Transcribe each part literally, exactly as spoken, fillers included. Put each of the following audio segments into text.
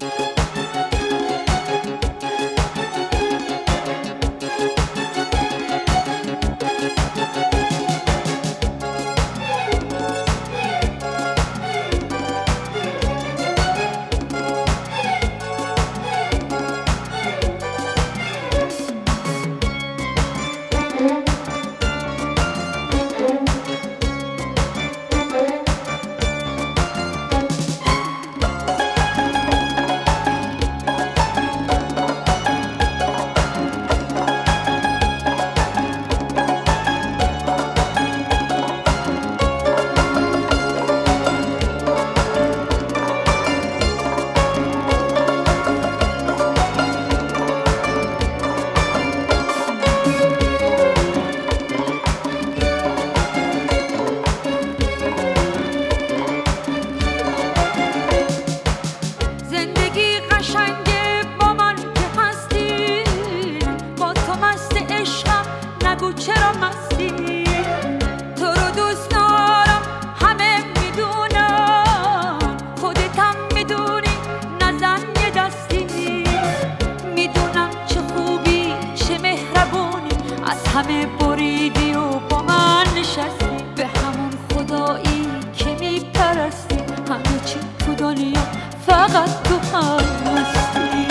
همه بریدی و با من نشستی، به همون خدایی که میپرستی، همه چی تو دنیا فقط تو هستی.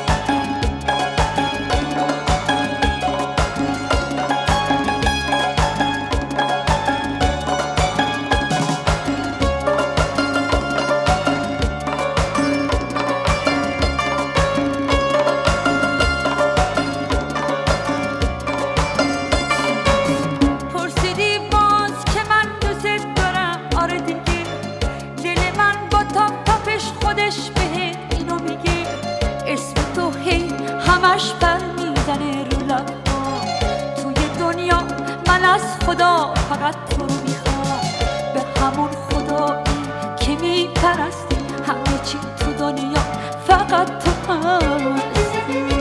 همش پر میزنه رو لب‌ها، توی دنیا من از خدا فقط تو رو میخوام، به همون خدایی که میپرستی، همه چی تو دنیا فقط تو هستی.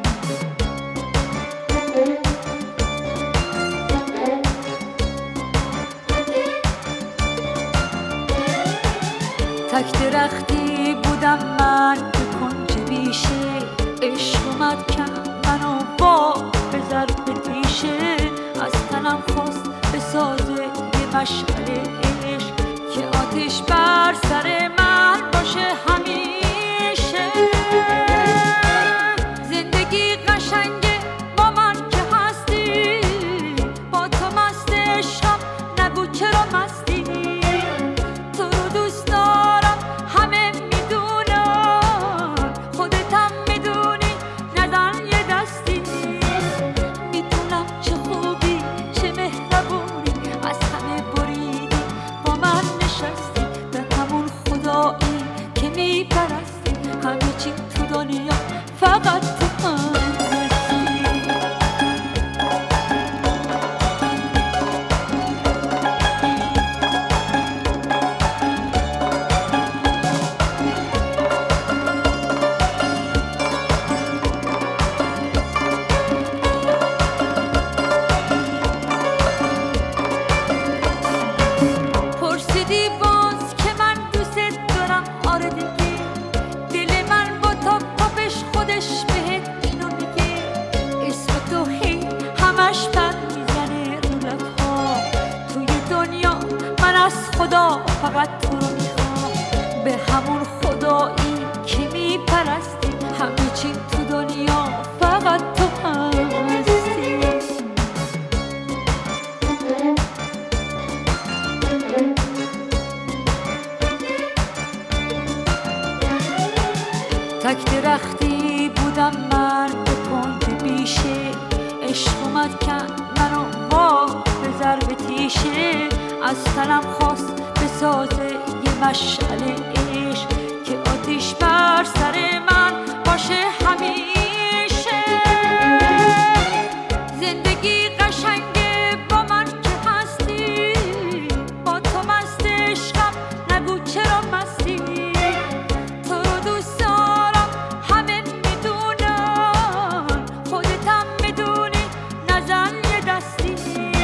تک درختی بودم من به کنج بیشه، عشق اومد کرد منو با به ضرب تیشه، از تنم خواست بسازه یه مشعله عشق که آتش بر سر من باشه همیشه. زندگی قشنگه با من که هستی، با تو مست عشقم، نگو چرا مستی، تو رو دوست دارم همه میدونن، خودتم میدونی نزن یه دستی، میدونم چه خوبی چه مهربونی، از همه بریدی با من نشستی، به همون خدایی که میپرستی، همه چی تو دنیا فقط تو هستی. پرسیدی باز که من دوست دارم، آره دیگه، دل من با تا پاپش خودش بهت اینو میگه، اسم تو هی همش پر میزنه رو لب‌ها، توی دنیا من از خدا فقط تو رو میخوام، به همون خدایی که میپرستی، همه چی تو دنیا فقط تو هستی. تک درختی بودم من به کنج بیشه، عشق اومد کرد منو با به ضرب تیشه، از تنم خواست بسازه یه مشعله عشق که آتیش بر سر من باشه همیشه. زندگی قشنگه با من که هستی، با تو مست عشقم، نگو چرا مستی، تو رو دوست دارم همه میدونن، خودتم میدونی نزن یه دستی،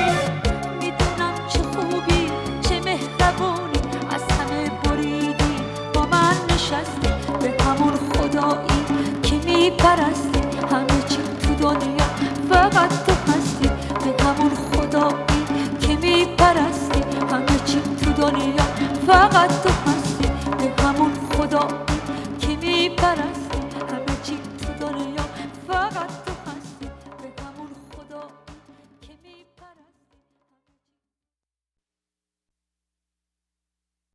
میدونم چه خوبی چه مهربونی، از همه بریدی میپرستی، همه چی تو دنیا فقط تو هستی، به همون خدایی که میپرستی، همه چی تو دنیا فقط تو هستی، به همون خدایی که میپرستی.